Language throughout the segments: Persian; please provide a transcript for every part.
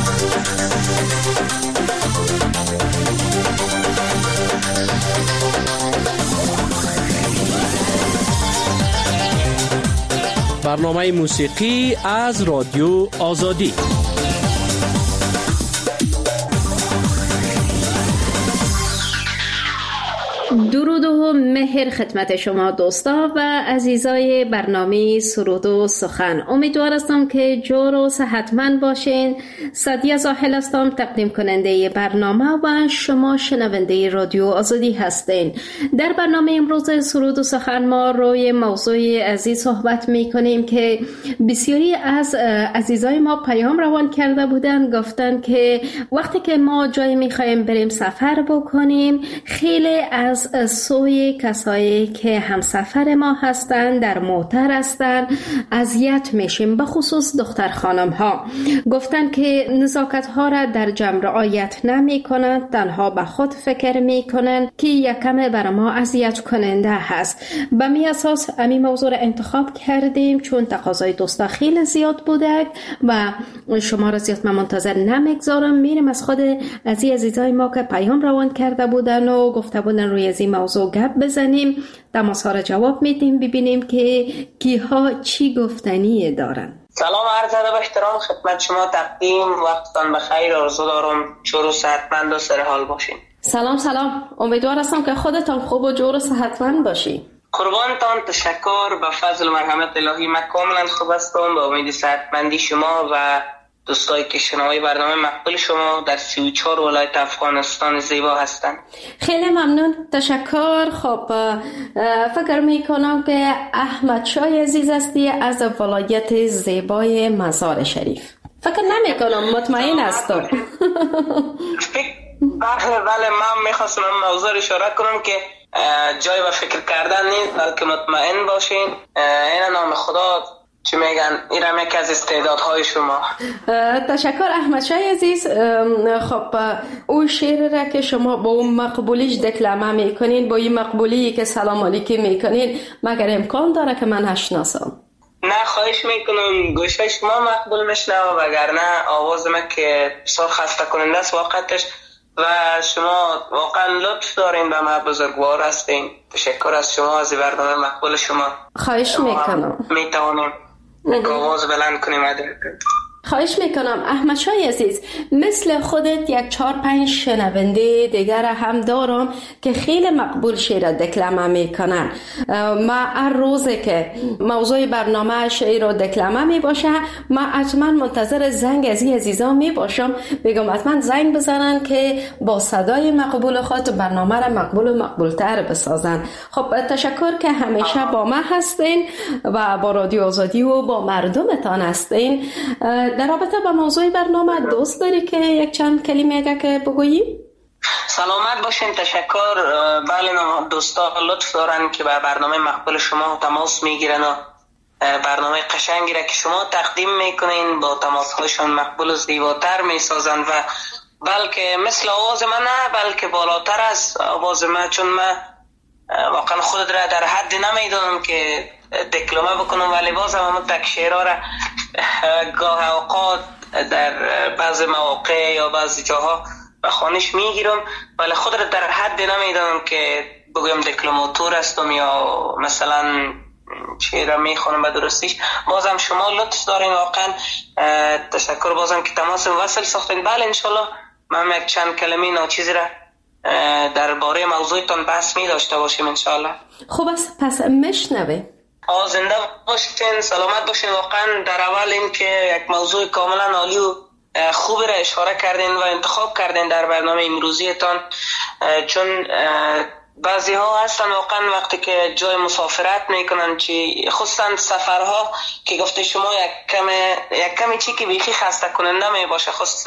برنامه موسیقی از رادیو آزادی. درود و مهر خدمت شما دوستا و عزیزای برنامه سرود و سخن. امیدوار هستم که جور و صحتمند باشین. سعدیه زاهل هستم، تقدیم کننده برنامه و شما شنونده رادیو آزادی هستین. در برنامه امروز سرود و سخن ما روی موضوع عزیز صحبت می کنیم که بسیاری از عزیزای ما پیام روان کرده بودن، گفتن که وقتی که ما جایی می خواهیم بریم سفر بکنیم، خیلی از سوی کسایی که همسفر ما هستند در موتر هستند اذیت میشیم، به خصوص دختر خانم ها. گفتن که نزاکت ها را در جمع رعایت نمی کنند، تنها به خود فکر می کنند که یکم بر ما اذیت کننده هست. به می اساس امی موضوع را انتخاب کردیم چون تقاضای دوستا خیلی زیاد بوده و شما را زیاد من منتظر نمیگذارم. میریم از خود از عزیزای ما که پیام روان کرده بودن و گفته بودن روی از این موضوع گپ بزنیم، تماس ها را جواب میدیم، ببینیم که کیها چی گفتنی دارن. سلام عرض ادب و احترام خدمت شما، تقدیم وقتتان بخیر. آرزو دارم جور و صحتمند و سرحال باشین. سلام، امیدوار هستم که خودتان خوب و جور و صحتمند باشین. قربانتان، تشکر. به فضل و مرحمت الهی من کاملا خوب هستم، به امید صحتمندی شما و دوستایی که شنوای برنامه مقبول شما در 34 ولایت افغانستان زیبا هستند. خیلی ممنون، تشکر. خب فکر میکنم که احمد شاه عزیز هستی از ولایت زیبای مزار شریف. فکر نمیکنم، مطمئن هستم. بله، من میخواستم موضوع اشاره کنم که جای به فکر کردن نیست، بلکه مطمئن باشین. این نام خدا چی میگن، اینم یکی از استعدادهای شما. تشکر احمد شاه عزیز. خب او شعر را که شما با اون مقبولیش دکلمه میکنین، با این مقبولی که سلام علیکم میکنین، مگر امکان داره که من نشناسم؟ نه، خواهش میکنم، گوشه شما مقبول میشنم، وگرنه آواز من که بسیار خسته کننده است واقعتش و شما واقعا لطف دارین و ما بزرگوار هستین. تشکر از شما، از برنامه مقبول شما. خواهش میکنم. میتوانیم آواز بلند کنیم. خواهش میکنم. احمد شاه عزیز، مثل خودت یک 4-5 شنونده دیگر هم دارم که خیلی مقبول شعر دکلمه میکنن. ما هر روزه که موضوع برنامه شعر و دکلمه میباشه، ما حتما منتظر زنگ از این عزیزا میباشم، بگم حتما زنگ بزنن که با صدای مقبول خود برنامه را مقبول و مقبولتر بسازن. خب تشکر که همیشه با ما هستین و با رادیو آزادی و با مردمتان هستین. در رابطه با موضوع برنامه دوست داری که یک چند کلمه اگه که بگویی؟ سلامت باشین. تشکر. بله، دوستا لطف دارن که به برنامه مقبول شما تماس میگیرن و برنامه قشنگی را که شما تقدیم میکنین با تماس هاشون مقبول و زیباتر میسازن و بلکه مثل آواز من نه، بلکه بالاتر از آواز من، چون من واقعا خود را در حد نمیدونم که دکلمه بکنم، ولی باز هم تک شعرها را گاه اوقات در بعض مواقع یا بعض جاها به خوانش میگیرم، ولی خود را در حد نمیدونم که بگویم دکلماتور هستم یا مثلا شعر میخونم به درستیش. بازم شما لطف دارین، واقعا تشکر بازم که تماس وصل ساختین. بله انشالله من یک چند کلمه ناچیزی را درباره موضوعتان بحث می داشته باشیم انشالله. خوب است، پس مشنوه. زنده باشین، سلامت باشین. واقعا در اول این که یک موضوع کاملا عالی و خوبی را اشاره کردین و انتخاب کردین در برنامه امروزیتان، چون بعضی ها هستن واقعا وقتی که جای مسافرت میکنن، خصوصا سفرها که گفته شما یک کمی چی که بیخی خسته کننده می باشه، خصوصا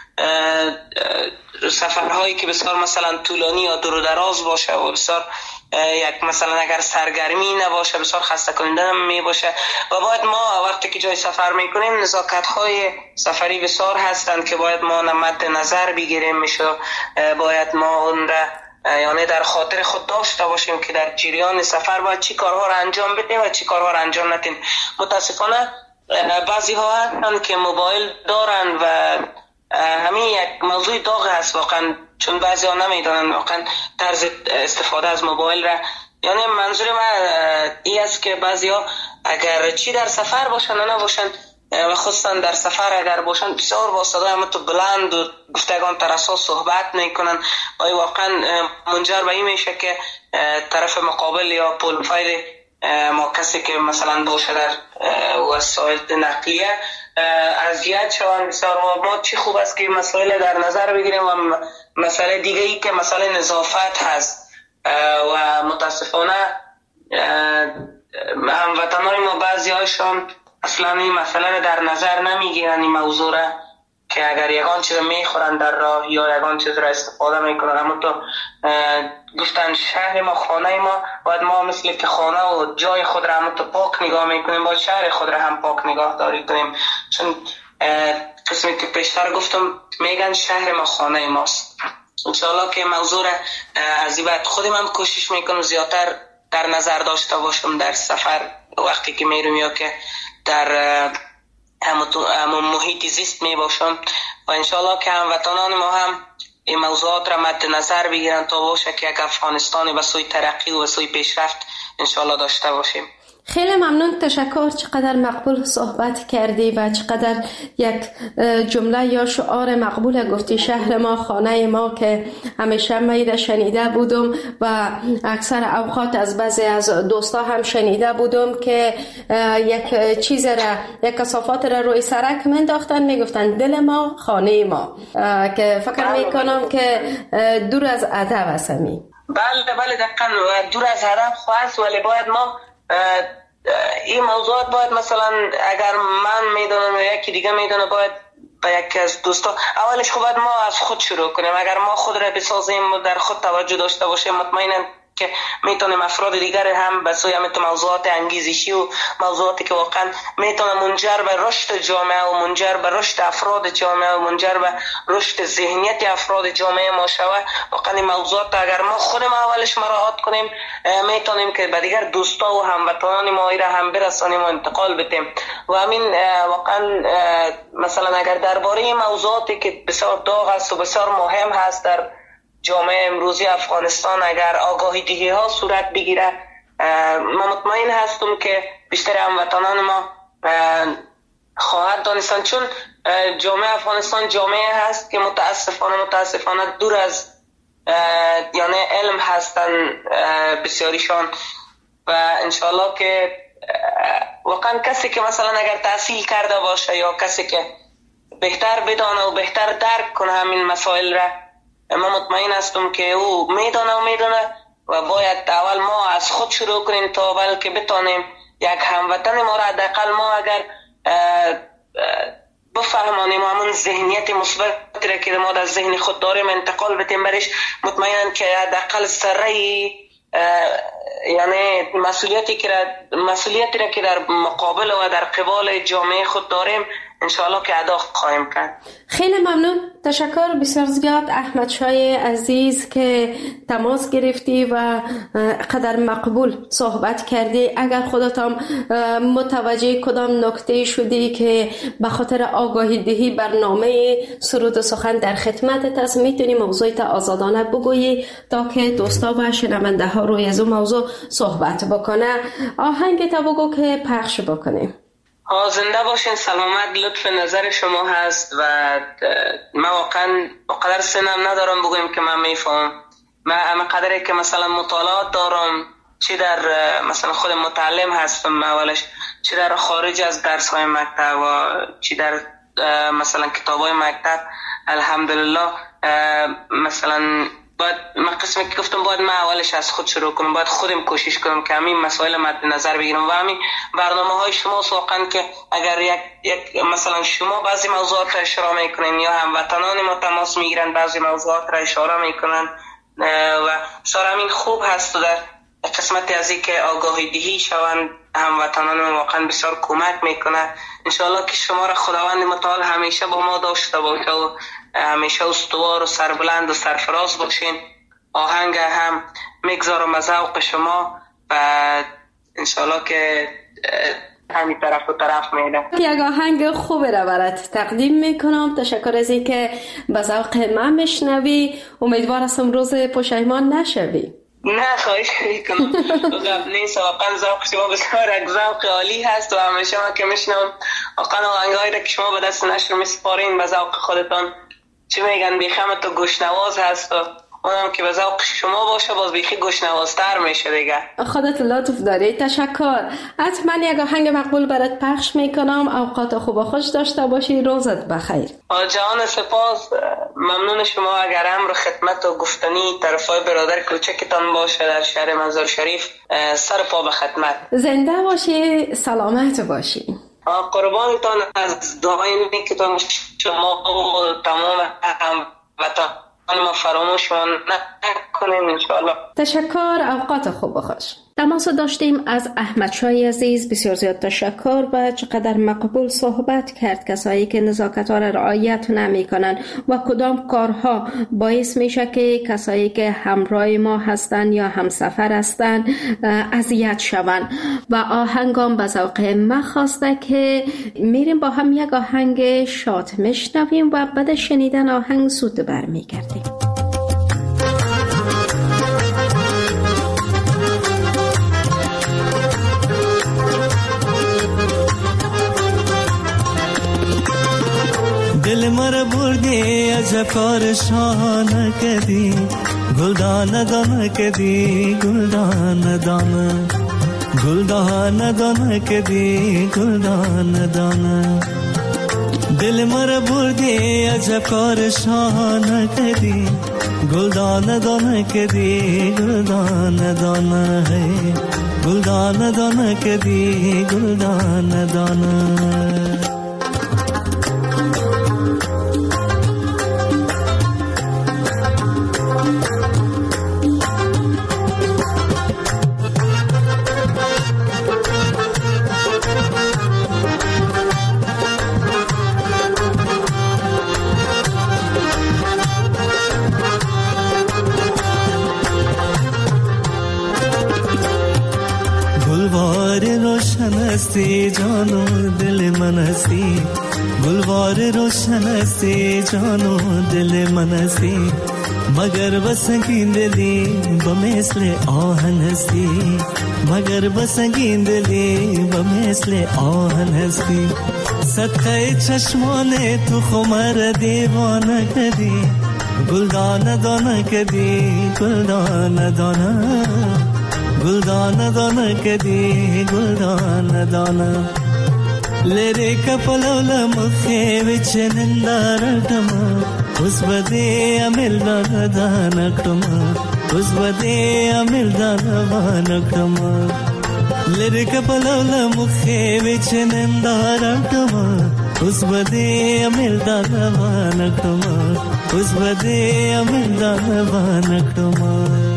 سفرهایی که بسیار مثلا طولانی یا دور و دراز باشه و بسیار یک مثلا اگر سرگرمی نباشه بسیار خسته کننده می باشه و باید ما وقتی که جای سفر میکنیم نزاکت های سفری بسیار هستند که باید ما مد نظر بگیریم میشه، باید ما اون را یعنی در خاطر خود داشته باشیم که در جریان سفر باید چی کارها را انجام بدیم و چی کارها را انجام ندیم. متاسفانه بعضی ها هستند که موبایل دارن و همین یک موضوع داغ هست واقعا، چون بعضی ها نمیدونن واقعا طرز استفاده از موبایل را. یعنی منظور من این است که بعضی ها اگر چی در سفر باشن و نباشن و خصوصا در سفر اگر باشن بسیار با صدای همتو بلند و گفتگان ترسا صحبت میکنن و واقعا منجر به این میشه که طرف مقابل یا پروفایل ما کسی که مثلا باشه در وسایل نقلیه اذیت شوند بسیار. ما چی خوب است که مسائل در نظر بگیریم و مسئله دیگه ای که مسئله نظافت هست و متاسفانه هموطنان ما بعضی هایشان اصلا این مسئله رو در نظر نمیگیرن، این موضوع را که اگر یگان چیز میخورن در راه یا یگان چیز را استفاده میکنن. اما تو گفتن شهر ما خانه ما، باید ما مثل که خانه و جای خود را هم تو پاک نگاه میکنیم، باید شهر خود را هم پاک نگاه داری کنیم، چون قسمی که پیشتر گفتم میگن شهر ما خانه ماست. انشاءالله که موضوع را از این بعد خودم هم کوشش میکنم زیادتر در نظر داشته باشم در سفر وقتی که میرم یا که در همون محیط زیست می باشم و انشاءالله که هموطنان ما هم این موضوعات را مد نظر بگیرن تا باشه که یک افغانستانی به سوی ترقی و به سوی پیشرفت انشاءالله داشته باشیم. خیلی ممنون، تشکر. چقدر مقبول صحبت کردی و چقدر یک جمله یا شعار مقبول گفتی، شهر ما خانه ما، که همیشه من شنیده بودم و اکثر اوقات از بعضی از دوستا هم شنیده بودم که یک چیز را، یک کثافات را روی سرک منداختن، میگفتن دل ما خانه ما، که فکر میکنم که دور از ادب است. بله دقیقاً دور از ادب خواست، ولی باید ما این موضوعات باید مثلا اگر من میدونم یا یکی دیگه میدونه باید با یکی از دوستا اولش خب باید ما از خود شروع کنیم. اگر ما خود را بسازیم و در خود توجه داشته باشیم مطمئنا که میتونیم افراد دیگر هم به سوی همین موضوعات انگیزشی و موضوعاتی که واقعا میتونه منجر به رشد جامعه و منجر به رشد افراد جامعه و منجر به رشد ذهنیت افراد جامعه ما شود. واقعا این موضوعات اگر ما خودم اولش مراعات کنیم میتونیم که به دیگر دوستا و هموطنان ما را هم برسانیم و انتقال بدیم. و همین واقعا مثلا اگر درباره این موضوعاتی که بسیار داغ است و بسیار مهم هست در جامعه امروزی افغانستان اگر آگاهی دهی ها صورت بگیره، من مطمئن هستم که بیشتر هموطنان ما خواهد دانستن، چون جامعه افغانستان جامعه هست که متاسفانه دور از یعنی علم هستن بسیاریشان و انشالله که واقعا کسی که مثلا اگر تحصیل کرده باشه یا کسی که بهتر بدانه و بهتر درک کنه همین مسائل را، من مطمئن هستم که او میدانه و باید اول ما از خود شروع کنیم تا بلکه بتانیم یک هموطن ما را حداقل ما اگر بفهمانیم همون ذهنیت مثبت را که ما در ذهن خود داریم انتقال بدیم برش، مطمئن که حداقل سره یعنی مسئولیتی را که در مقابل و در قبال جامعه خود داریم انشاءالله که ادا خواهیم کرد. خیلی ممنون، تشکر بسیار زیاد احمد شای عزیز که تماس گرفتی و قدر مقبول صحبت کردی. اگر خودت هم متوجه کدام نکته شدی که به خاطر آگاهی دهی برنامه سرود و سخن در خدمتت است، میتونی موضوعت آزادانه بگویی تا که دوستا و شنونده ها روی از اون موضوع صحبت بکنه. آهنگ تا بگو که پخش بکنیم. زنده باشین، سلامت. لطف نظر شما هست و من واقعا قدر سنم ندارم بگویم که من میفهم. من قدری که مثلا مطالعات دارم، چی در مثلا خود متعلم هستم اولش، چی در خارج از درس های مکتب و چی در مثلا کتاب های مکتب، الحمدلله مثلا باید من قسمی که گفتم باید من اولش از خود شروع کنم، باید خودم کوشش کنم که همین مسائل مد نظر بگیرم و همین برنامه های شما واقعا که اگر یک مثلا شما بعضی موضوعات را اشاره میکنین یا هموطنان ما تماس میگیرن بعضی موضوعات را اشاره میکنن و بسیار همین خوب هست و در قسمتی از این که آگاهی دهی شوند هموطنان ما واقعا بسیار کمک میکنه. انشاءالله که شما را خداوند متعال همیشه با ما داشته باشه و همیشه استوار و سربلند و سرفراز باشین. آهنگ هم میگذارم از ذوق شما و انشاءالله که همین طرف و طرف میده. یک آهنگ خوب را برات تقدیم میکنم. تشکر از اینکه به ذوق من میشنوی. امیدوار هستم روز پشیمان نشوی. نه خواهش میکنم. قبلی واقعا ذوق شما بسیار یک ذوق عالی هست و همیشه من که میشنم واقعا آهنگایی را که شما به دست نشر میسپارین به ذوق خودتان چی میگن بیخمت و گوشنواز هست و اونم که به ذوق شما باشه باز بیخی گوشنوازتر میشه دیگه. خودت لطف داری. تشکر. حتما یک آهنگ مقبول برات پخش میکنم. اوقات خوب و خوش داشته باشی. روزت بخیر. جان سپاس. ممنون شما. اگر امر خدمت و گفتنی طرفای برادر کوچکتان باشه در شهر مزار شریف سر پا به خدمت. زنده باشی. سلامت باشی. قربانتان از دعای نیکتان شما و تمام هموطنان ما فراموش نکنیم انشاءالله. تشکر. اوقات خوب و خوش. تماس داشتیم از احمد شای عزیز. بسیار زیاد تشکر و چقدر مقبول صحبت کرد. کسایی که نزاکت ها را رعایت نمی کنن و کدام کارها باعث میشه که کسایی که همراه ما هستن یا همسفر هستن اذیت شون و آهنگام به ذوق ما خواسته که میریم با هم یک آهنگ شاد میشنویم و بعد شنیدن آهنگ زود برمیگردیم. دل مر بردی از کار شانه کدی گلدان دانه کدی گلدان دانه گلدان دانه کدی گلدان دانه دل مر بردی از کار شانه کدی گلدان دانه کدی گلدان دانه گلدان دانه کدی گلدان دانه हस्ती जानो दिल मनसी गुलवार रोशन हस्ती जानो दिल मनसी मगर बसंगी दिली बमेसले आहन हस्ती मगर बसंगी दिली बमेसले आहन हस्ती सत्य चश्मोने तू खुमर दीवाना कदी गुलदान दाना कदी गुलदान दाना गुलदान दाना कदी गुलदान दाना लेरे कपलौल मुखे विच निंदारटमा उस बदे अमिल दानकटमा उस बदे अमिल दानकटमा लेरे कपलौल मुखे विच निंदारटमा उस बदे अमिल दानकटमा उस बदे अमिल दानकटमा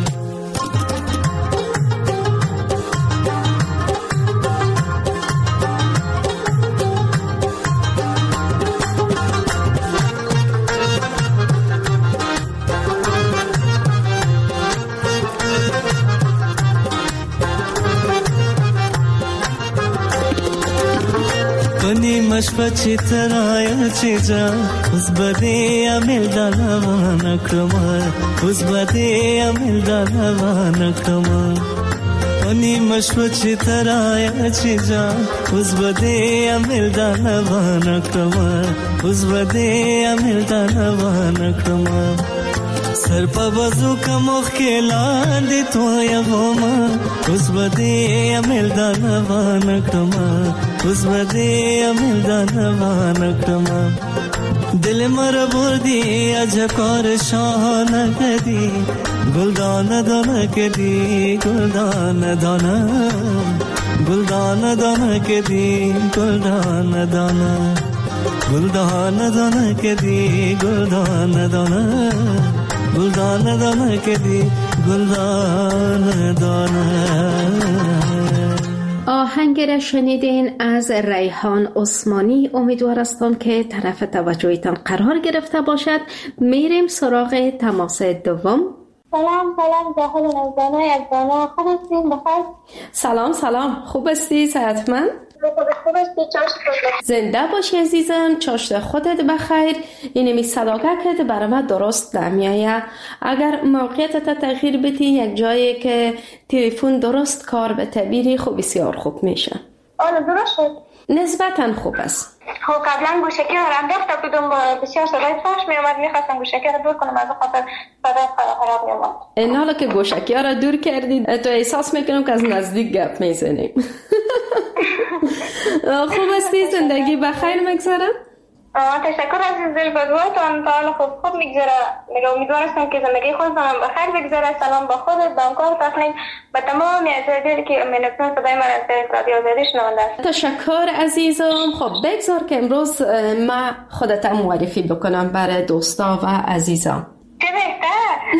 مشپچی ترایا چیجا उस बदे अमिल दानवा नक्रमा उस बदे अमिल दानवा नक्रमा अनि मशपची तराया चीजा उस बदे अमिल दानवा नक्रमा उस बदे अमिल दानवा नक्रमा सर पर वजू का मुख्किला दे तो या गोमा उस बदे अमिल दानवा नक्रमा उस बदे अमिल दानवा नक्रमा दिल मर बुर्दी अजकर शान कदी गुलदान दाना कदी गुलदान दाना गुलदान दाना कदी गुलदान दाना गुलदान दाना कदी गुलदान दाना गुलदान दाना कदी गुलदान दाना. آهنگ را شنیدین از ریحان عثمانی. امیدوار هستم که طرف توجهتان قرار گرفته باشد. میریم سراغ تماس دوم. سلام جاهد نوزانه یک دانه خوب هستین بخیر؟ سلام خوب هستی صحتمند؟ زنده باشی عزیزم، چاشت خودت بخیر. اینمی صداقت برای من درست نمیایه. اگر موقعیت تغییر بدی یک جایی که تلفن درست کار به تبیری خوب بسیار خوب میشه. آره درست شد. نسبتاً خوب است. خب قبلا گوشکی رو انداخته بودم بسیار صدای فاش می اومد، میخواستم گوشکی رو دور کنم از خاطر صدای خراب می اومد. این حالا که گوشکی ها رو دور کردی تو احساس میکنم که از نزدیک گپ میزنیم. خوب استی؟ زندگی بخیر میگذره؟ تشکر عزیز دل، بدواتان تا حالا خوب میگذره. امیدوارم که زندگی خودتان بخیر بگذره. سلام با خودت، با همکار تقنیم، به تمام عزیزانی که منتون صدای من از رادیو آزادی شنونده است. تشکر عزیزم. خب بگذار که امروز ما خودت معرفی بکنم برای دوستا و عزیزان. چه بهتر.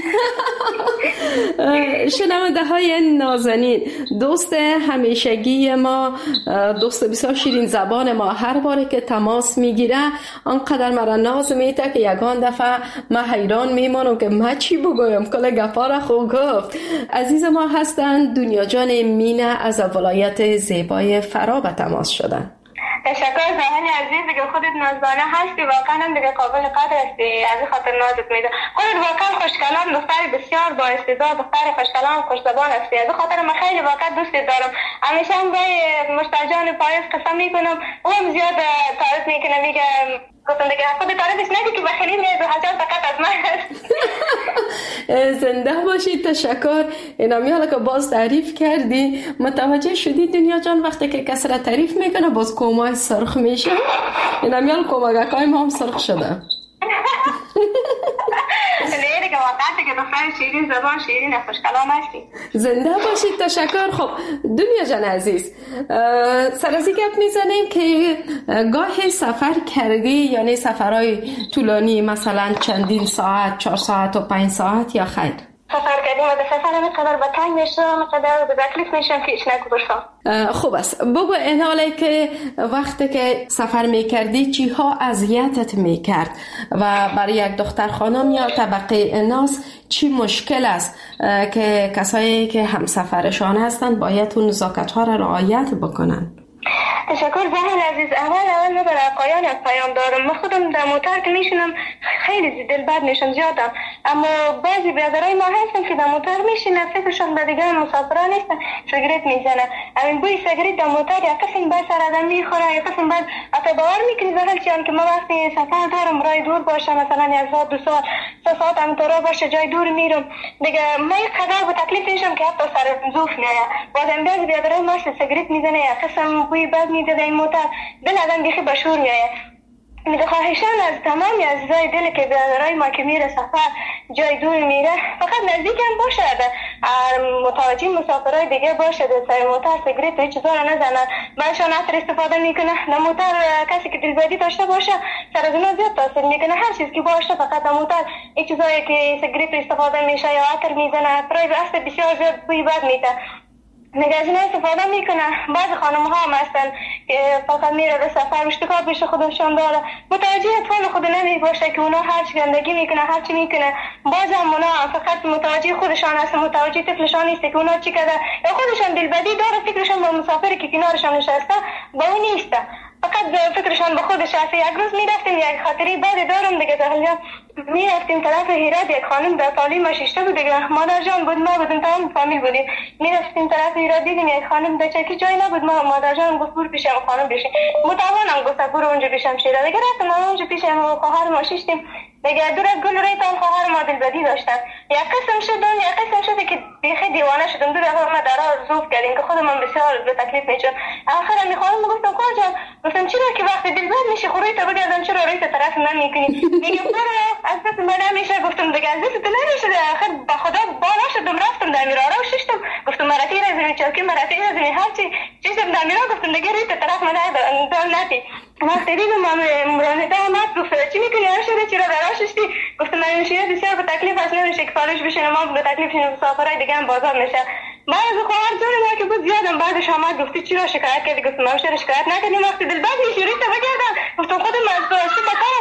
شنونده های نازنین، دوست همیشگی ما، دوست بسیار شیرین زبان ما، هر باره که تماس میگیره آنقدر مرا ناز میده که یگان دفعه من حیران میمانم که من چی بگویم، کل گپا را خوب گفت. عزیز ما هستند دنیا جان مینه از ولایت زیبای فرا به تماس شدن. تشکر زمان عزیز، دیگه خودت نازدانه هستی، واقعا دیگه قابل قدر هستی، از خاطر نازت میده. خودت واقعا خوشکلام، دختر بسیار با استعداد، دختر خوشکلام، خوشزبان هستی. از خاطر من خیلی واقعا دوست دارم. همیشه هم به مشتاقان پاییز قسم میکنم، اونم زیاد تعریف میکنه، میگه گفتم دیگه خود تعریفش نگی که بخیلی میاد و حجاب فقط از من هست. زنده باشید. تشکر. اینمی حالا که باز تعریف کردی متوجه شدی دنیا جان وقتی که کس را تعریف میکنه باز کومای سرخ میشه. اینمی حالا کوماگکای ما هم سرخ شده. نه دیگه واقعا دیگه دختر شیرین زبان، شیرین خوشکلام هستی. زنده باشید. تشکر. خب دنیا جان عزیز، سر از این گپ میزنیم که گاهی سفر کردی، یعنی سفرهای طولانی مثلا چندین ساعت، 4 ساعت و 5 ساعت یا خیر؟ سفر کردیم و به سفر همینقدر به تنگ میشم، قدر به تکلیف میشم که ایش نگذاشتم. خوب است. بگو این حاله که وقتی که سفر میکردی چی ها اذیتت میکرد و برای یک دختر خانم یا طبقه ناز چی مشکل است که کسایی که همسفرشان هستند باید اون نزاکت ها را رعایت بکنن؟ تشکر زهر عزیز. اول من برای آقایان پیام دارم. من خودم در موتر که میشینم خیلی دل بد میشم زیادم، اما بعضی برادرای ما هستن که در موتر میشینن فکرشون به دیگه مسافران نیستن، سیگرت میزنن. همین بوی سیگرت در موتر یا قسم بعد سر آدم میخوره یا قسم بعد حتی باور میکنی زهر چیان که ما وقتی سفر دارم رای دور باشه، مثلا 1 2 ساعت 3 ساعت هم تورا باشه جای دور میرم دیگه، ما یک قدر به تکلیف میشم که حتی سر زوف میاد. بعدم بعضی برادرای ما سیگرت میزنه یا قسم بوی بد میده در این موتر، دل آدم بیخی بشور میاد. میده خواهشان از تمامی عزیزای دل که برادرای ما که میره سفر جای دور میره فقط نزدیک هم باشه، متوجه مسافرای دیگه باشه، در سر موتر سیگرت و چیزا رو نزنن. منشان عطر استفاده میکنه در موتر، کسی که دلبدی داشته باشه سر از اونها زیاد تاثیر میکنه. هر چیز که باشه فقط در موتر این چیزایی که سیگرت استفاده میشه یا عطر میزنه برای اصل بسیار زیاد بوی بد میده. دیگه از اینا استفاده میکنه. بعض خانم ها هم هستن که فقط میره به سفر اشتکار پیش خودشون داره، متوجه اطفال خود نمی باشه که اونا هر چی گندگی میکنه هر چی میکنه. باز هم اونا فقط متوجه خودشان هستن، متوجه طفلشان نیست که اونا چی کرده یا خودشان دلبدی داره، فکرشان با مسافری که کنارشان نشسته با اون نیسته، فقط فکرشان به خودش هست. یک روز میرفتیم یک خاطری بعد دارم دیگه زهرجان، میرفتیم طرف هرات، یک خانم در تعلیم ششته بود دیگه، مادر جان بود ما بودیم تمام فامیل بودیم، میرفتیم طرف هرات دیدیم یک خانم در چکی جای نبود، ما مادر جان گفت برو پیشم خانم بشین، متوانم گفت برو اونجا پیشم شیره دیگه، رفتم اونجا پیشم خواهر ما شیشتیم دیگه، دور از گل ریتان خواهر ما دلبدی داشتن. یک قسم شده که بیخی دیوانه شدم، دور از ما درا زوف کردیم که خودم بسیار به تکلیف میشم. آخر میخوام گفتم کار جان، گفتم چرا که وقتی دلبد میشی خوری تو بگردم چرا روی طرف من میکنی؟ میگه برو از دست من نمیشه. گفتم دیگه از دست نمیشه. آخر با خدا بالا شدم رفتم در میرا رو ششتم، گفتم مرتی رزمی چوکی مرتی رزمی هرچی چیزم در میرا، گفتم دیگه روی طرف من نتی. وقتی دیدم مرانده اومد گفت چی میکنی شده چرا دراشتی؟ گفتم من میشه بسیار به تکلیف اصلا نمیشه که فالش بشه، ما به تکلیف مسافرای دیگه هم بازار میشه. بعد از خواهر جان ما که بود زیادم بعدش آمد گفتی چرا شکایت کردی؟ گفتم من چرا شکایت نکردیم، وقتی دلبد میشوری تو بگردم. گفتم خودم از تو بدتر هستم،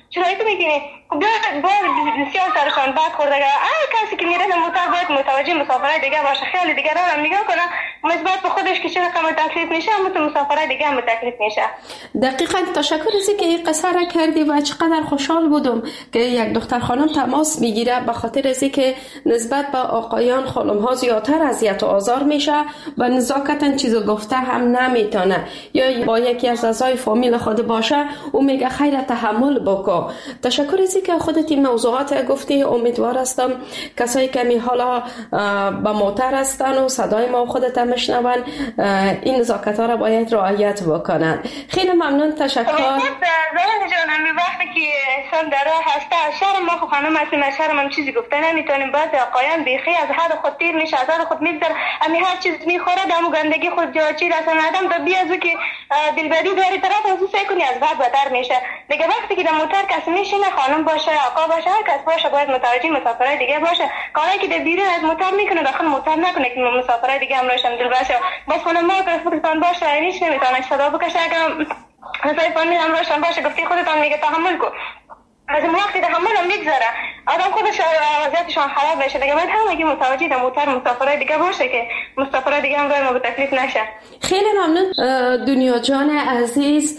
چرا تو میگی باز بسیار سرشان بد خورده. هر کسی که میره موتور باید متوجه مسافرای دیگه باشه، خیلی دیگه هم نگاه کنه مثبت به خودش که چه رقم تکلیف میشه هم تو مسافرای دیگه هم تکلیف میشه. دقیقاً. تشکر از اینکه این قصه را کردی و چقدر خوشحال بودم که یک دختر خانم تماس میگیره به خاطر از اینکه نسبت به آقایان خانم ها زیادتر اذیت و آزار میشه و نزاکتاً چیزو گفته هم نمیتونه، یا با یکی از اعضای فامیل خود باشه او میگه خیر تحمل بکن. تشکر از اینکه خودت این موضوعات گفتی. امیدوار هستم کسایی که می حالا با موتر هستن و صدای ما خودت هم میشنون این نزاکت ها را باید رعایت بکنن. خیلی ممنون. تشکر. زمان جان همی وقتی که انسان در راه هسته شهر ما خب خانم هستیم، از شهر من چیزی گفته نمیتونیم. بعض آقایان بیخی از حد خود تیر میشه، از حد خود میگذره، همی هر چیز میخوره دمو گندگی خود جاچی رسن آدم تا بیازو که دلبری داری طرف از او سعی کنی از بعد بدتر میشه دیگه. وقتی که در موتر کسی میشینه خانم باشه آقا باشه هر کس باشه باید متوجه مسافرای دیگه باشه. کاری که در بیرون از موتر میکنه داخل موتر نکنه که مسافرای دیگه هم روشن دل باشه. بس خانم ما که خودتان باشه هیچ نمیتونه صدا بکشه. اگه مثلا فامیل هم روشن باشه گفتی خودتان میگه تحمل کن، از این وقتی تحمل هم میگذره آدم خودش وضعیتشان خراب بشه دیگه. باید هم اگه متوجه در موتر مسافرای دیگه باشه که مسافرای دیگه هم ما به تکلیف نشه. خیلی ممنون دنیا جان عزیز.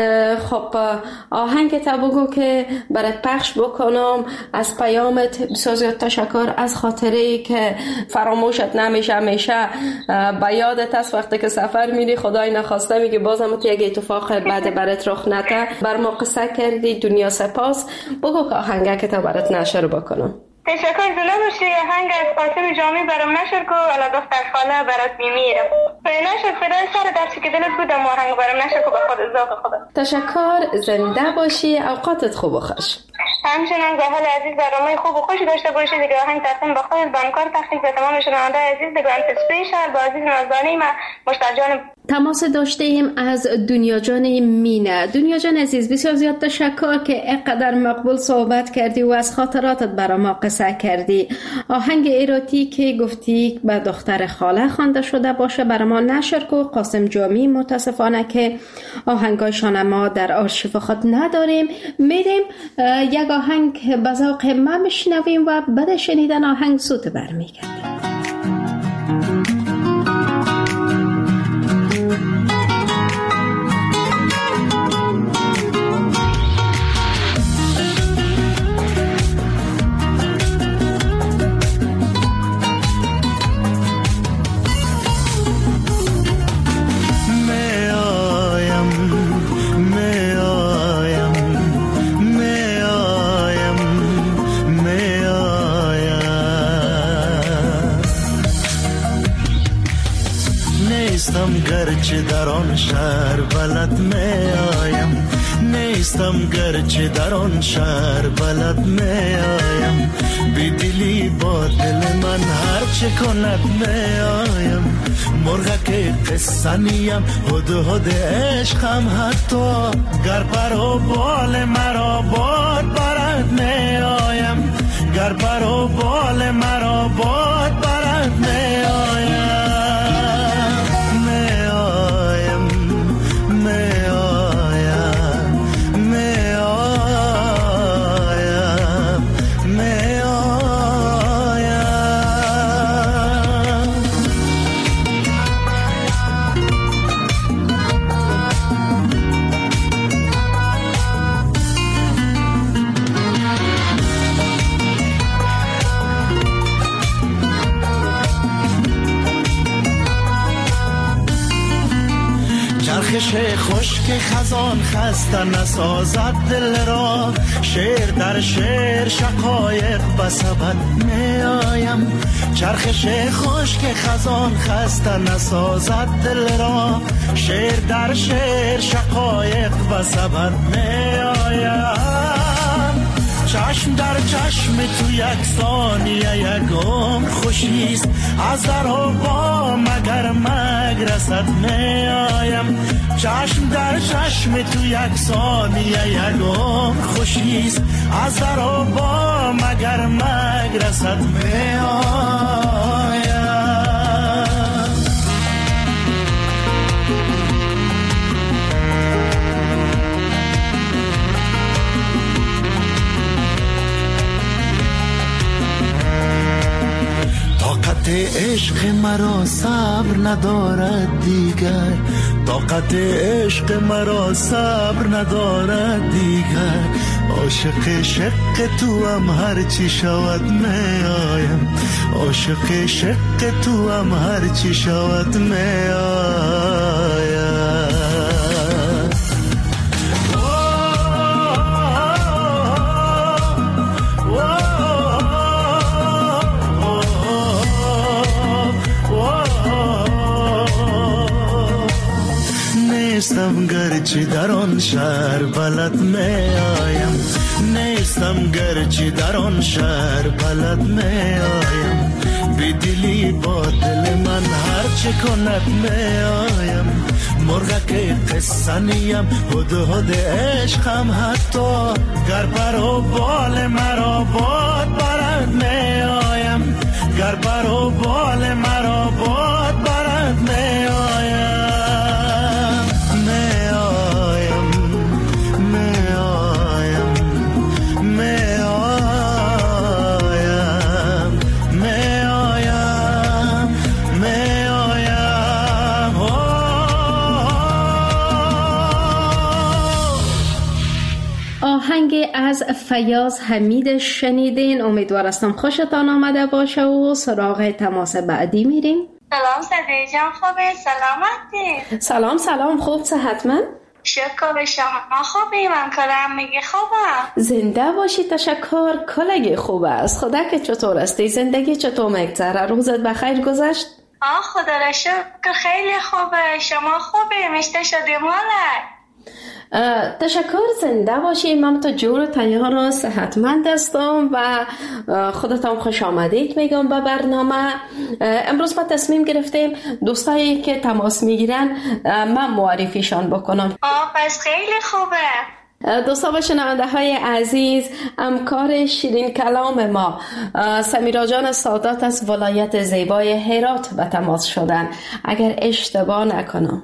خب آهنگ تا بگو که برات پخش بکنم. از پیامت بسیار زیاد تشکر، از خاطره که فراموشت نمیشه، همیشه به یادت است وقتی که سفر میری خدای نخواسته میگه بازم یک اتفاق بعد برات رخ نده. بر ما قصه کردی، دنیا سپاس. بگو که آهنگ که تا برات نشر بکنم. تشکر. زنده باشی. آهنگ از قاسم جامی برام نشر کو الا دختر خاله برات میمیرم. نشر فدای سر درسی که دلت بودم آهنگ برام نشر کو به خود ذوق خودت. تشکر. زنده باشی. اوقاتت خوب و خوش. همچنان زاهل عزیز برنامه خوب و خوشی داشته باشید دیگه. آهنگ تقدیم به خودت، بانکار تخصیص به تمام شنونده عزیز دیگه. انت اسپیشال با عزیز نازدانی ما مشتاق جان تماس داشتیم از دنیا جان مینه. دنیا جان عزیز بسیار زیاد تشکر که اینقدر مقبول صحبت کردی و از خاطراتت برای ما قصه کردی. آهنگ ایراتی که گفتی به دختر خاله خوانده شده باشه برای ما نشر کو. قاسم جامی متاسفانه که آهنگایشان ما در آرشیو خود نداریم. میریم یک آهنگ به ذوق ما میشنویم و بعد شنیدن آهنگ سوت برمیگردیم. گرچه در آن شهر بلد می آیم، نیستم گرچه در آن شهر بلد می آیم، بی دلی با دل من هر چه کند می آیم، مرغک قصه نیم هد هد عشقم حتی گر پر و بال مرا باد برد می آیم، گر پر و بال مرا باد برد می آیم. چرخش خشک خزان خسته نسازد دل را، شعر در شعر شقایق بسبد می آیم، چرخش خشک خزان خسته نسازد دل را، شعر در شعر شقایق بسبد می آیم، چشم در چشم تو یک ثانیه یک عمر خوشیست، از در و با مگر مگرسد می آیم، چشم در چشم تو یک ثانیه یک عمر خوشیست، از در و با مگر مگرسد می آیم. عشق مرا صبر ندارد دیگر، طاقت عشق مرا صبر ندارد دیگر. عاشق شق تو هم هر چی شود می آیم، عاشق شق تو هم هر چی شود می آیم. نیستم گرچه در آن شهر بلد می آیم، نیستم گرچه در آن شهر بلد می آیم. بی دلی با دل من هر چه کند می آیم. مرغک قصه نیم هدهد عشقم، حتی گر بر و بال مرا باد برد می آیم، گر بر و بال مرا باد برد می آیم. آهنگ از فیاض حمید شنیدین. امیدوار هستم خوشتان آمده باشه و سراغ تماس بعدی میریم. سلام صدیق جان، خوبه؟ سلامتی؟ سلام خوب صحتمند؟ شکر به شما. خوبی؟ من کلم میگه خوبم. زنده باشی. تشکر. کلگی خوب است. خدا که چطور استی؟ زندگی چطور میگذره؟ روزت بخیر گذشت؟ خدا را شکر خیلی خوبه. شما خوبی؟ مشته شدی مالک؟ تشکر. زنده باشی. من تو جور تنها را صحتمند هستم و خودتان خوش آمدید میگم به برنامه. امروز ما تصمیم گرفتیم دوستایی که تماس میگیرن من معرفیشان بکنم. پس خیلی خوبه. دوستا و شنونده های عزیز، همکار شیرین کلام ما سمیرا جان سادات از ولایت زیبای هرات به تماس شدن، اگر اشتباه نکنم.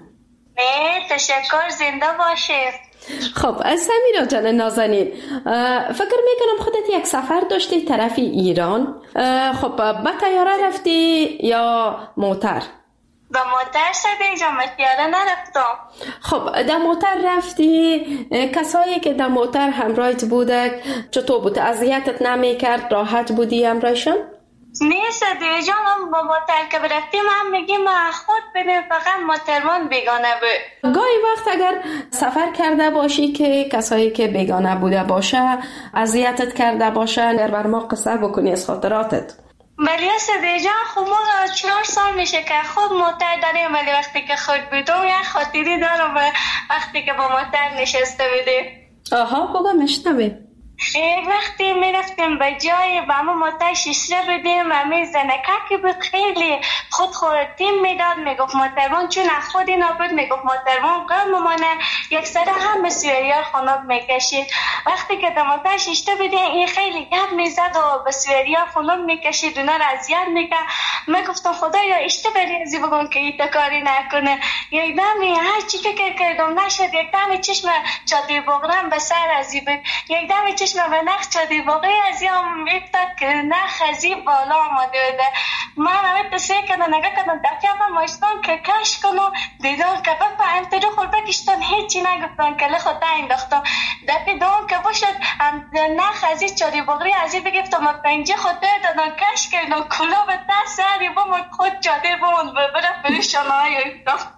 تشکر. زنده باشه. خب سمیرا جان نازنین، فکر میکنم خودت یک سفر داشتی طرف ایران. خب با طیاره رفتی یا موتر؟ با موتر صدیق جان، با طیاره نرفتم. خب در موتر رفتی. کسایی که در موتر همراهت بوده چطور بود؟ اذیتت نمیکرد؟ راحت بودی همراهشون؟ نه صدیق جان، هم با موتر که برفتیم هم میگیم خود بدیم، فقط موترمان بیگانه بود. گاهی وقت اگر سفر کرده باشی که کسایی که بیگانه بوده باشه اذیتت کرده باشه، در بر ما قصه بکنی از خاطراتت. ولی صدیق جان خب ما 4 سال میشه که خود موتر داریم، ولی وقتی که خود بودم یک خاطری دارم وقتی که با موتر نشسته بودیم. بگو مشنویم. یک وقتی میرفتیم به جای با ما موتر شیشه بدیم و می زنککی بود، خیلی خودخورتیم میداد، میگفت موترمان چون خودی نبود، میگفت موترمان قرم ممانه یک سر هم به سویریار خاناب میکشید. وقتی که در موتر شیشه بدیم این خیلی گپ میزد و به سویریار خاناب میکشید، اونا را اذیت میکرد. من گفتم خدایا اشته بری ازی بگم که ایتا کاری نکنه. یک دمی هر چی فکر کردم نشد، یک دمی چشم چادر بغرم به سر ازی بود، یک دمی چشم به نخ چادر بغری ازی هم میفتاد که نخ ازی بالا آمده بوده. من همه تسیه کردم نگاه کردم دفعه هم ماشتم که کش کنم، دیدم که بپا امترو خور بکشتن هیچی نگفتن که لخوطه انداختم. دفعه دوم که باشد نخ ازی چادر بغری ازی بگفتم و پنجه خودته دادن کش کردم کلا به دست سری با من خود چادر بمون برف بریشانه های افتم.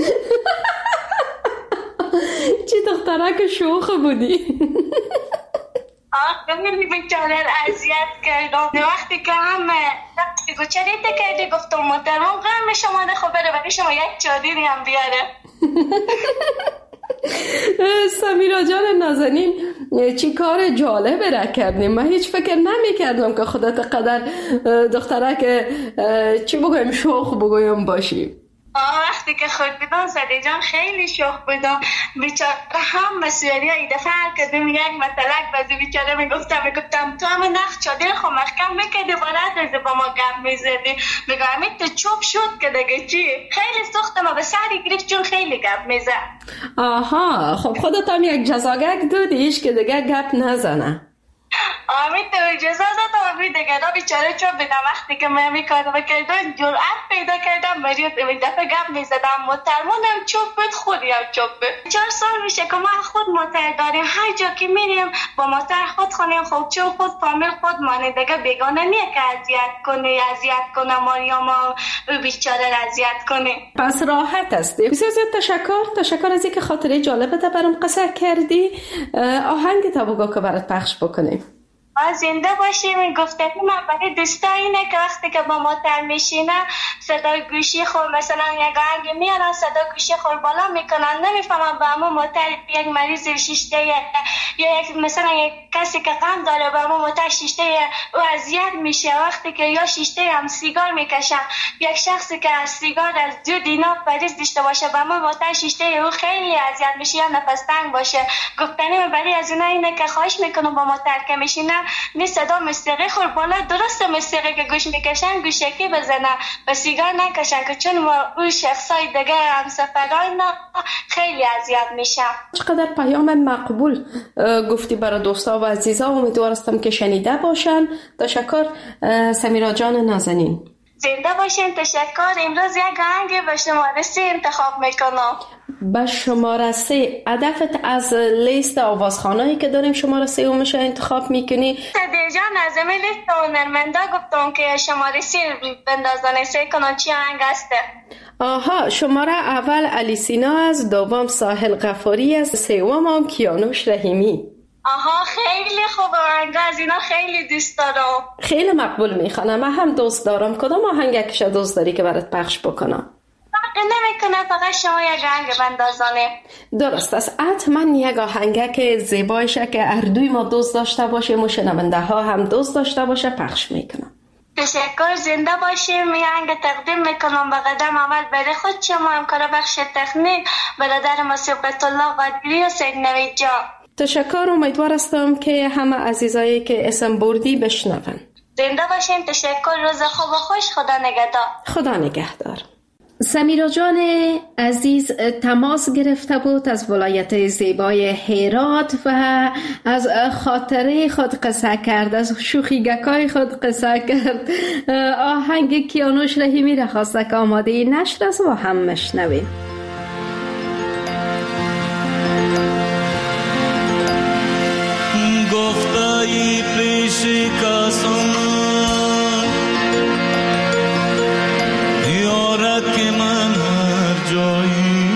چی دخترک شوخ بودی؟ خیلی بیچاره اذیت کردم. وقتی که هم دیگو چریده کردی گفتم محترمان قرم شما ده خبره ولی شما یک چادری هم بیاره. سمیرا جان نازنین چی کار جالبه را کردیم. من هیچ فکر نمی کردم که خودت قدر دخترک چی بگویم شوخ بگویم باشی. وقتی که خود بودم صدیق جان خیلی شوخ بودم. بیچاره هم مسئولی ها ای دفعه کردیم یک مطلق بازی بیچاره میگفتم تو همه نخ چادر خو محکم بکردی بلد ریزه با ما گم میزدی. میگم همین تو چوب شد که دیگه چی خیلی سخت ما به سری گرفت چون خیلی گپ میزد. آها خب خودت هم یک جزاگک دادیش که دیگه گپ نزنه. آمین تو اجازه دادم همین دیگه را بیچاره چوب بدم وقتی که من میکردم کردن جرأت پیدا کردم برای این دفعه گپ میزدم محترمانم چوب بود خودی هم چوب بود 4 سال میشه که ما خود موتر داریم هر جا که میریم با موتر خود خونیم خود چوب خود فامیل خود مانه دیگه بیگانه نیه که اذیت کنه ماریاما بیچاره اذیت کنه. پس راحت هستی. بسیار زیاد تشکر از اینکه خاطره جالبت برام قصه کردی. آهنگ تا بگو که برات پخش بکنیم. زنده باشیم. گفتگو من برای دوستا اینه که وقتی که با موتر میشینه صدای گوشی خور مثلا یک آهنگ میارن صدای گوشی خور بالا میکنن نمیفهمم با همون موتر یک مریض شیشته یا یک مثلا یک کسی که غم داره با همون موتر شیشته او اذیت میشه وقتی که یا شیشته هم سیگار میکشن یک شخصی که از سیگار از دو دینا مریض داشته باشه با همون موتر شیشته او خیلی اذیت میشه یا نفس تنگ باشه. گفتنی من برای از اینا اینه که خواهش میکنم با موتر که میشینه نه صدا موسیقی خور بالا درسته موسیقی که گوش میکشن گوشکی بزنه و سیگار نکشن که چون اون شخصای دیگه هم سفران خیلی اذیت میشن. چقدر پیام مقبول گفتی برای دوستا و عزیزا. امیدوارم که شنیده باشن. تشکر سمیرا جان نازنین. زنده باشین. تشکر. امروز یک آهنگ به شماره 3 انتخاب میکنم. به شماره 3 هدفت از لیست آوازخوانایی که داریم شماره 3 میشه انتخاب میکنی؟ دیجا نظمی لیست هنرمندا گفتم که شماره 3 بندازن سه کنن چی آهنگ هسته. آها شماره اول علی سینا از، دوم ساحل غفاری از، سوم هم کیانوش رحیمی. آها خیلی خوب آهنگ از اینا خیلی دوست دارم. خیلی مقبول میخوانم. من هم دوست دارم. کدام آهنگش دوست داری که برات پخش بکنم؟ نمیکنه فقط شما یک آهنگ بندازانه. درست است. حتما یک آهنگ که زیبایشه که هر دوی ما دوست داشته باشیم و شنونده ها هم دوست داشته باشه پخش میکنم. تشکر. زنده باشیم. یه آهنگ تقدیم میکنم به قدم اول برای خود شما همکار بخش تکنیک برادر ما صبغت الله قادری و سید نوید جان. تشکر. امیدوار هستم که همه عزیزایی که اسم بردی بشنون. زنده باشیم. تشکر. روز خوب و خوش. خدا نگهدار. خدا نگهدار. سمیرا جان عزیز تماس گرفته بود از ولایت زیبای هرات و از خاطره خود قصه کرد، از شوخیگکای خود قصه کرد. آهنگ کیانوش رحیمی را خواسته که آماده نشر است و هم مشنویم. گفتایی پیش کسان که من هر جایی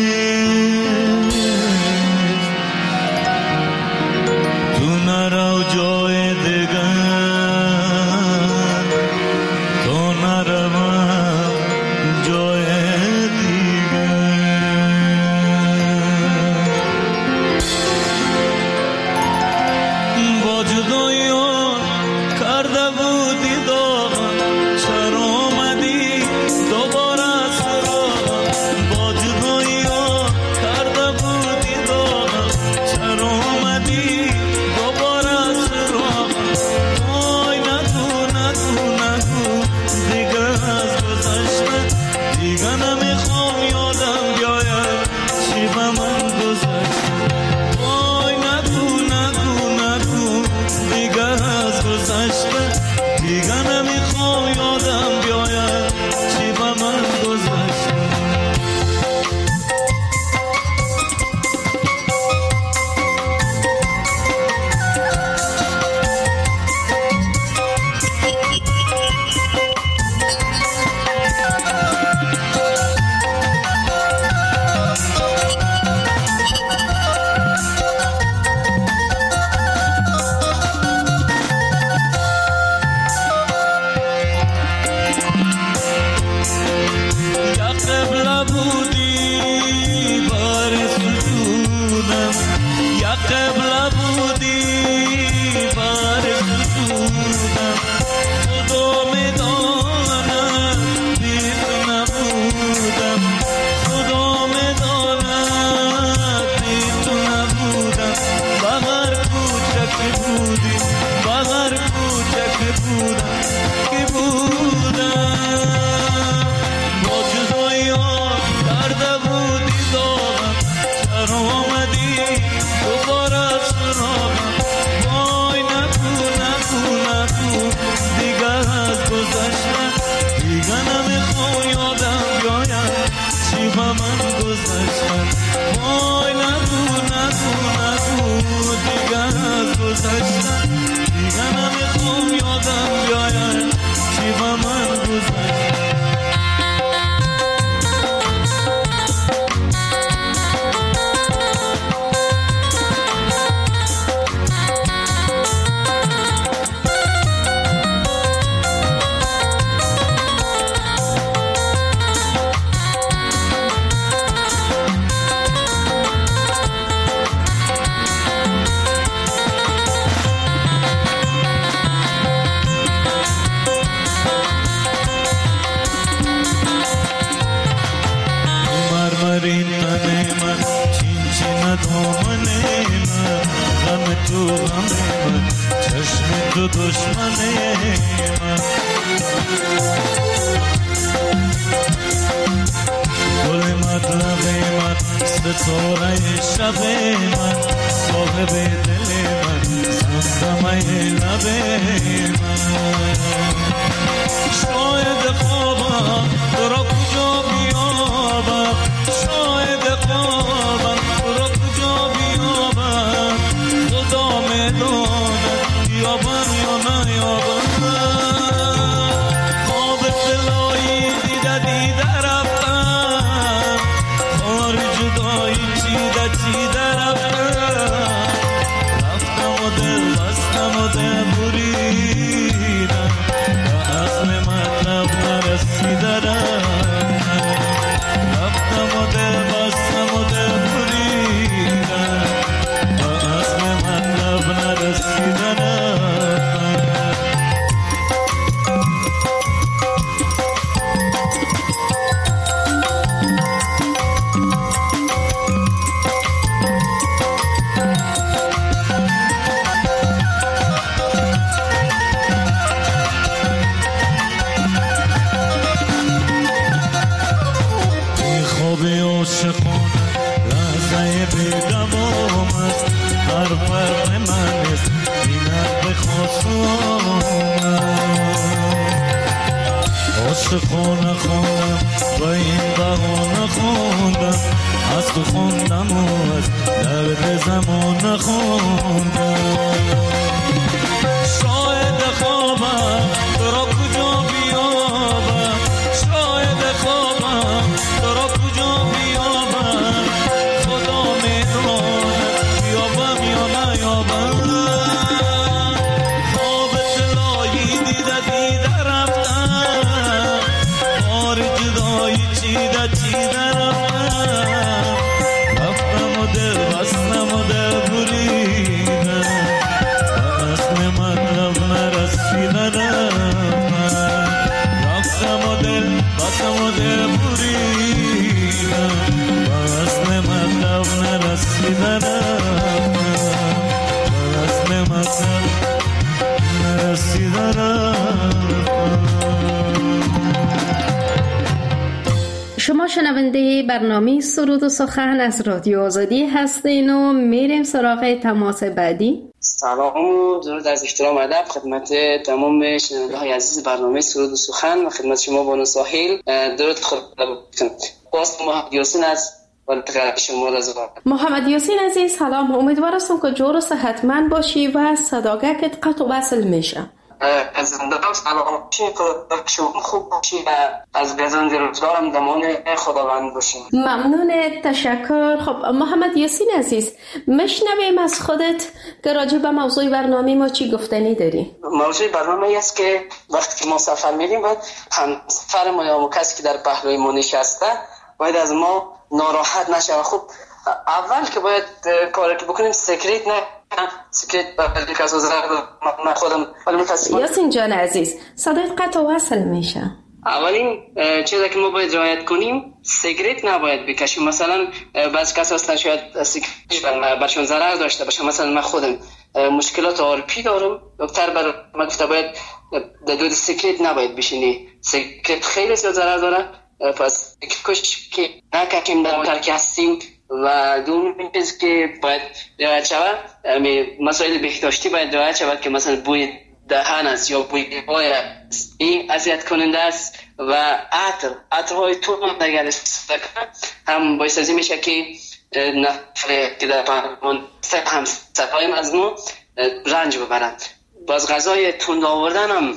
تو نرو جای دیگر تو نروم جای دیگر با جدایی کرده بودی داغم چرا آمدی دوباره تو دشمن من. گل مطلب من ستاره شب من، صاحب دل من زمزمه لب من. شاید خوابم تو را کجا بیابم، شاید خوابم تو را کجا بیابم، خدا میداند یابم یا نیابم. خواب دلایی دیده رفتم، خار جدایی چیده رفتم، رفتم و دل بستم و دل بریدم، به اصل مطلب نرسیدم. رفتم و دل بستم و دل بریدم، به اصل مطلب نرسیدم. خونه خوندم و این بهانه خوندم، از تو خوندم و از درد زمان خوندم. شاید خوابم تو را کجا بیابم، شاید خوابم تو را کجا بیابم، خدا میداند بیابم یا نیابم. خواب دلایی دیده رفتم، جدایی چیده رفتم، رفتم و دل بستم و دل بریدم، به اصل مطلب نرسیدم. رفتم و دل بستم و دل بریدم، به اصل مطلب نرسیدم، به اصل مطلب نرسیدم. شما شنونده برنامه سرود و سخن از رادیو آزادی هستین و میریم سراغ تماس بعدی. سلام و درود از احترام و ادب خدمت تمام شنونده های عزیز برنامه سرود و سخن و خدمت شما بانو ساحل درود خود باست. محمد یاسین از والد شما رضا. محمد یاسین عزیز سلام، امیدوار هستم که جور و صحتمند باشی و صداقتت قطع و وصل میشه. از زندگم سلام باشی که شما خوب باشی و از گزند روزگارم دمان خداوند باشی. ممنون، تشکر. خب محمد یاسین عزیز مشنویم از خودت که راجع به موضوع برنامه ما چی گفتنی داری؟ موضوع برنامه است که وقتی که ما سفر میریم باید همسفر ما یا کسی که در پهلوی ما نشسته باید از ما ناراحت نشه. خب اول که باید کاری که بکنیم سکرت نه سکرت بردی که از من خودم ولی متاسفانه. یاسین جان عزیز صدایت قطع و وصل میشه. اولین چیزی که ما باید رعایت کنیم سیگرت نباید بکشیم. مثلا بعضی کسا هستن شاید سیگرت برشون ضرر داشته باشه. مثلا من خودم مشکلات آرپی دارم، دکتر بر من گفته باید دود سیگرت نباید بشینی، سیگرت خیلی زیاد ضرر داره. پس کش که نکشیم در موتر که هستیم. و دومین چیز که باید رعایت شود مسائل بهداشتی باید رعایت شود که مثلا بوی دهن است یا بوی پای است، این اذیت کننده است. و عطرهای تند اگر استفاده کنند هم باعث از این میشه که نفر که در هم صفایم از ما رنج ببرند. باز غذای تند آوردن هم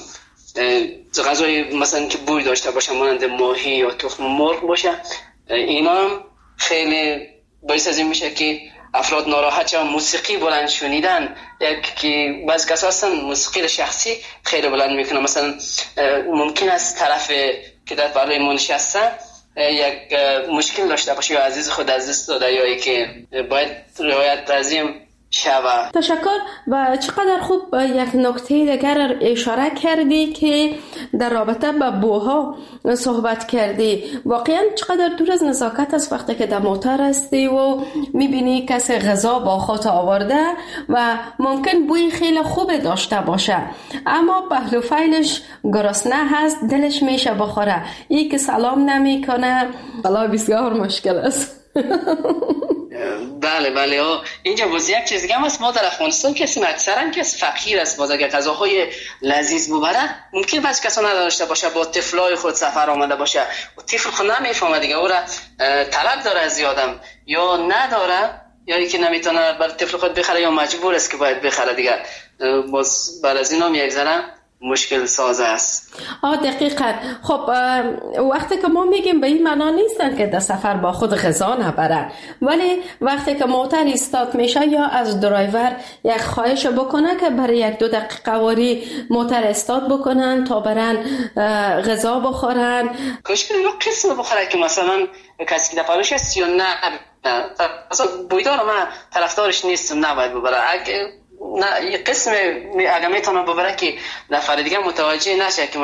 غذای مثلا که بوی داشته باشه مانند ماهی یا تخم مرغ باشه، اینا هم خیلی باعث از این میشه که افراد ناراحت شدن. موسیقی بلند شنیدن، که بعضی کسا هستن موسیقی شخصی خیلی بلند میکنن. مثلا ممکن است طرف که در بالای ما نشسته یک مشکل داشته باشه یا عزیز خود از دست داده یا که باید روایت از این شود. تشکر. و چقدر خوب یک نکته دیگر اشاره کردی که در رابطه با بوها صحبت کردی. واقعا چقدر دور از نزاکت است وقتی که در موتر هستی و میبینی کسی غذا با خود آورده و ممکن بوی خیلی خوب داشته باشه اما پهلو فیلش گرسنه هست، دلش میشه بخوره، ای که سلام نمیکنه، والله بسیار مشکل است. بله اینجا باز یک چیز دیگه هم هست. ما در افغانستان کسی اکثرا کس فقیر است، باز اگر غذاهای لذیذ ببره ممکن بعضی کسا نداشته باشه، با طفلای خود سفر آمده باشه و طفل خود نمیفهمه دیگه، او را طلب داره از یادم یا نداره یا که نمیتونه برای طفل خود بخره یا مجبور است که باید بخره دیگه، باز بر از اینا میگذره مشکل ساز است. دقیقاً. خب وقتی که ما میگیم به این معنا نیستن که در سفر با خود غذا نبرن، ولی وقتی که موتر استارت میشه یا از درایور یک خواهش بکنه که برای 1-2 دقیقه واری موتر استارت بکنن تا برن غذا بخورن. کاش رو قسم بخوره که مثلا کسی که دفعهش هست یا نه. مثلا بویدار من طرفدارش نیستم، نباید ببره. نه یه قسم اگه میتونه ببره که نفر دیگه متوجه نشه که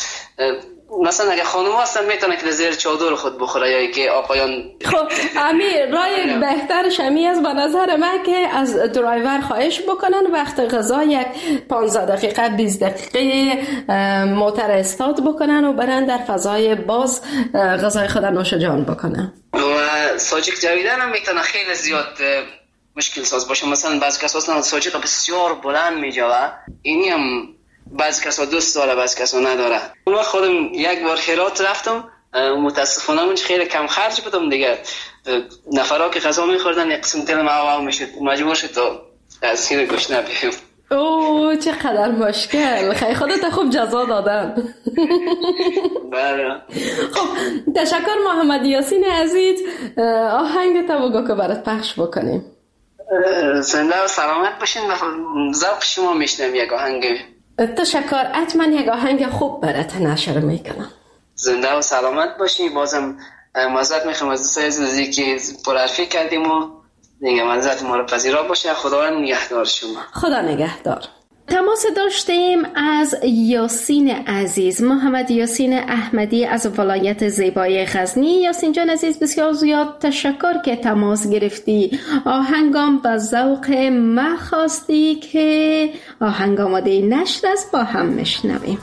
مثلا اگه خانم هستن میتونه که زیر چادر خود بخوره یا که آقایان. خب امیر رای بهترش همی از به نظر من که از درایور خواهش بکنن وقت غذا 15 دقیقه 20 دقیقه موتر استارت بکنن و برن در فضای باز غذای خود نوش جان بکنن. و ساجیک جویدن هم میتونه خیلی زیاد مشکل ساز باشه. مثلا بعضی کسا اصلا ساجیق بسیار بلند میجوه، اینی هم بعضی کسا دوست داره بعضی کسا نداره. من خودم یک بار هرات رفتم، متاسفانه من خیلی کم خرج بودم دیگه، نفرها که غذا میخوردن یک قسم دل معاو میشد، مجبور شد تا از این گشنه بیم. اوه چقدر مشکل. خیلی خودت خوب جزا دادن. بله. خب تشکر محمد یاسین عزیز. آهنگ تا بگو که برات پخش بکنیم. زنده و سلامت باشین و ذوق شما میشنم یک آهنگ. تشکر. حتما یک آهنگ خوب برات نشر میکنم. زنده و سلامت باشی. بازم معذرت میخوام از دوستای عزیزی که پرحرفی کردیم و دیگه معذرت ما رو پذیرا باشه. خداوند نگهدار شما. خدا نگهدار. تماس داشتیم از یاسین عزیز، محمد یاسین احمدی از ولایت زیبای غزنی. یاسین جان عزیز بسیار زیاد تشکر که تماس گرفتی. آهنگام به ذوق ما خواستی که آهنگ آماده نشر است، با هم میشنویم.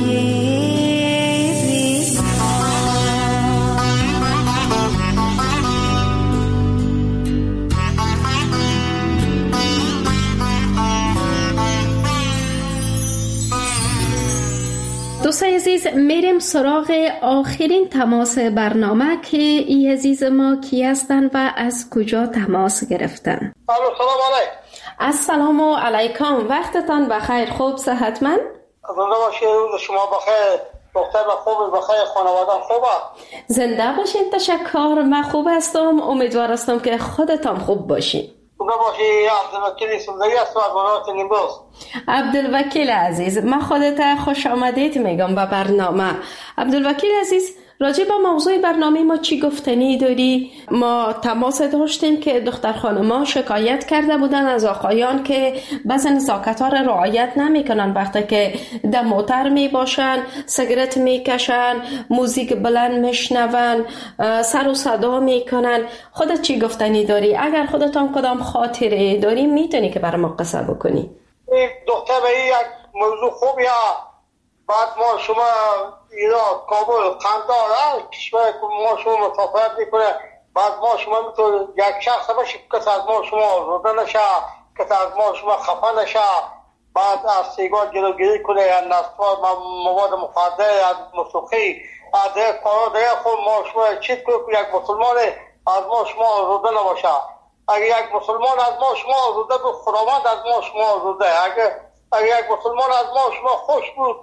دوستای عزیز، میریم سراغ آخرین تماس برنامه که ای عزیز ما کی هستن و از کجا تماس گرفتن. سلام علیکم. السلام علیکم، وقتتان بخیر، خوب صحتمند؟ زنده باشید، شما بخیر، دختر خوب بخیر، خانواده خوبه؟ زنده باشین، تشکر، من خوب هستم، امیدوار هستم که خودتان خوب باشین. زنده باشی. عبدالوکیل سوزایی هستم از ولایت نیمروز. عبدالوکیل عزیز، من خودت خوش آمدید میگم به برنامه. عبدالوکیل عزیز، راجع به موضوع برنامه ما چی گفتنی داری؟ ما تماس داشتیم که دختر خانما شکایت کرده بودن از آقایان که بعضی نزاکت‌ها را رعایت نمی‌کنن، وقتی که در موتر میباشن، سیگرت میکشن، موزیک بلند میشنون، سر و صدا میکنن. خودت چی گفتنی داری؟ اگر خودتان کدام خاطره داری میتونی که برای ما قصه بکنی. دختر به یک موضوع خوبیه. بعد ما شما ایران، کابل، قندهار، کشور ما شما مسافرت میکنه. بعد ما شما میتونه یک شخص باشه کسی از ما شما روده نشه، کسی از ما شما خفه نشه. بعد از سیگار جلوگیری کنه، از نصفات، مواد مخدر، از موسیقی، از کارا دیگه خود ما شما چیز کنه که یک مسلمان از ما شما روده نباشه. اگر یک مسلمان از ما شما روده بود، خداوند از ما شما روده. اگر یک مسلمان از ما شما خوش بود،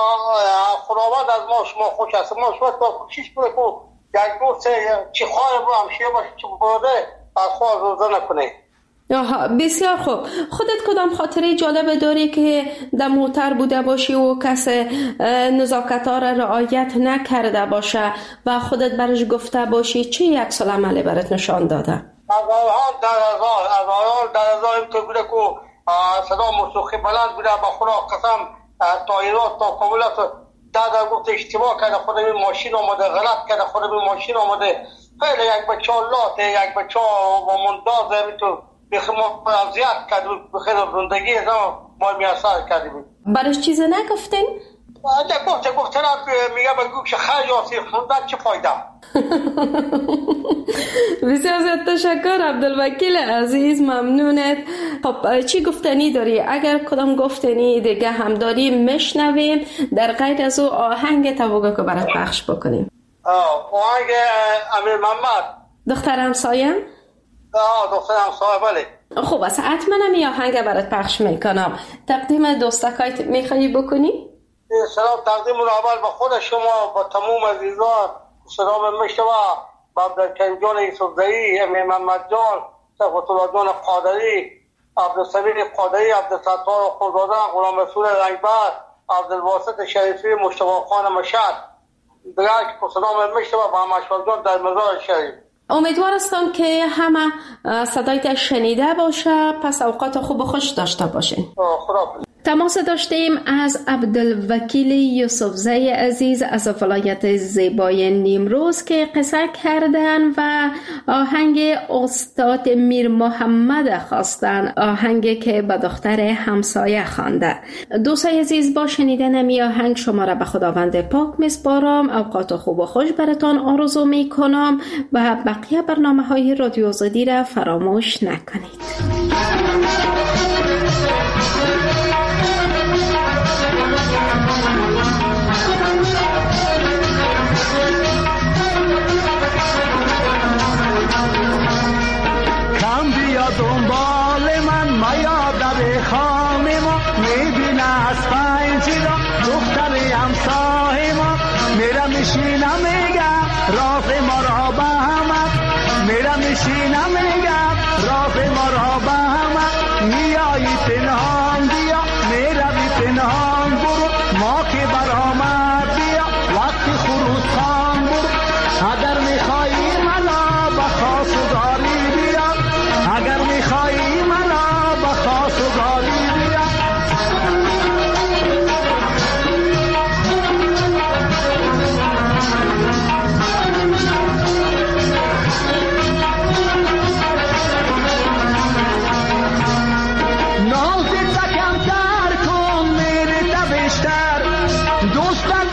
خداوند از ما شما خوش است. ما شما تا کوشش کنه که یک دوست چی خواهر بود همشیه باشه، چی بوده از خواهر روزه نکنه. آها، بسیار خوب. خودت کدام خاطره جالبه داری که در موتر بوده باشی و کس نزاکت‌ها را رعایت نکرده باشه و خودت برش گفته باشی چه یک سال عملی برات نشان داده؟ از آیان در هزار اینطور بوده که صدا موسیقی بلند بوده. با خدا قسم تا ایران تا کابلت دادا گفت اشتباه کرده، خود این ماشین آمده، غلط کرده، خود این ماشین آمده. خیلی یک بچه لاته، یک بچه و مندازه میتون بخی ما اذیت کرد، بخیلی زندگی ما میاثر کردیم. برش چیز نگفتین؟ گفتن میگه بگو که خیلی آسیر خوندن چه فایده. بسیار زیاد تشکر عبدالوکیل عزیز، ممنونت. خب چی گفتنی داری؟ اگر کدام گفتنی دیگه هم داری میشنویم، در غیر از او آهنگ توقع که برات پخش بکنیم. آهنگ امیر محمد دختر همسایم؟ دختر همسایه، بله. خوب است، حتما می آهنگ برات پخش میکنم. تقدیم دوستکایت میخوایی بکنی؟ سلام تقدیم اول به خود شما، با تمام عزیزان، سلام میشوه با عبدالکریم جان یوسفزئی، امیر محمد جان، صفت الله جان قادری، عبدالسمیر قادری، عبدالستار خودزاده، غلام رسول رنگبر، عبدالواسط شریفی، مصطفی خان مشهد، دیگر که سلام میشوه با مشوق جان در مزار شریف. امیدوار هستم که همه صدایت شنیده باشه، پس اوقات خوب و خوش داشته باشین. خدا. تماس داشتیم از عبدالوکیل یوسفزئی عزیز از ولایت زیبای نیمروز که قصه کردن و آهنگ استاد میر محمد خواستن، آهنگ که به دختر همسایه خوانده. دوستای عزیز، با شنیدن می آهنگ شما را به خداوند پاک میسپارم. اوقات خوب و خوش براتان آرزو می کنم و بقیه برنامه‌های رادیو آزادی را فراموش نکنید. دنبال من میا در خانه ما میبینه از پنجی را دختر همسایه ما میره میشینه میگه راه ما را به همه میره میشینه میگه راه ما را به همه میایی پنهان بیا میره بی پنهان برو ما که برآمد بیا وقتی خروج خان برو اگر میخوایی منو به خواستگاری بیا اگر میخوایی منو به خواستگاری بیا داشتن